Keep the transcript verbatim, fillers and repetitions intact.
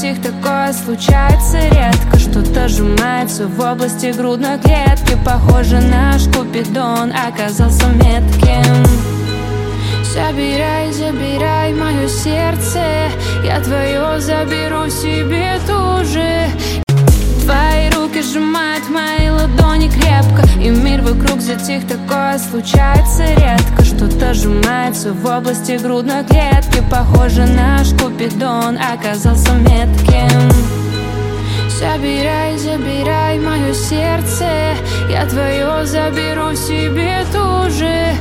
затих, такое случается редко. Что-то сжимается в области грудной клетки. Похоже, наш Купидон оказался метким. Забирай, забирай мое сердце, я твое заберу себе тоже. Твои руки сжимают мои ладони крепко, и мир вокруг затих, такое случается редко. Что-то сжимается в области грудной клетки. Похоже, наш Купидон оказался метким. Забирай, забирай мое сердце, я твое заберу себе тоже.